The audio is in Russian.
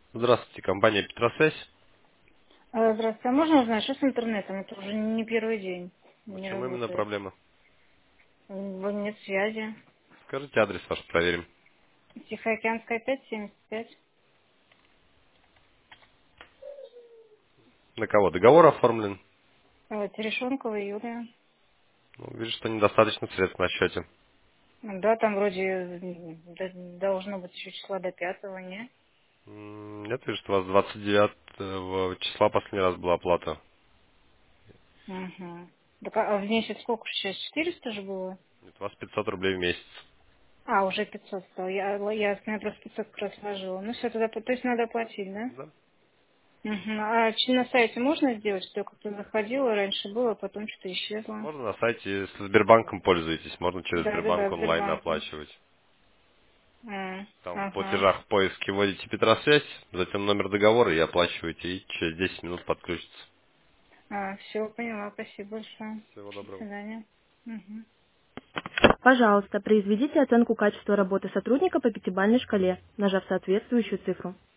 Здравствуйте, компания Петросвязь. Здравствуйте. А можно узнать, что с интернетом? Это уже не первый день В не чем именно работает. проблема? Нет связи. Скажите адрес ваш, проверим. Тихоокеанская 575. На кого договор оформлен? Терешонкова Юлия. Ну, вижу, что недостаточно средств на счете. Да, там вроде должно быть еще числа до 5-го, не? Нет, вижу, что у вас 29 числа последний раз была оплата. Угу. Так, а в месяц сколько сейчас? 400 же было? Нет, у вас 500 рублей в месяц. А, уже 500 стало. Я просто 500 как раз сложила. Ну все, тогда, то есть надо платить, да? Да. Угу. А на сайте можно сделать, что я как-то заходила, раньше было, потом что-то исчезло? Можно на сайте, если Сбербанком пользуетесь, можно через Да, Сбербанк онлайн Сбербанком. оплачивать. Там в Ага. платежах в поиске вводите Петросвязь, затем номер договора и оплачиваете, и через 10 минут подключится. Все, поняла. Спасибо большое. Всего До доброго. свидания. Мгм. Пожалуйста, произведите оценку качества работы сотрудника по пятибалльной шкале, нажав соответствующую цифру.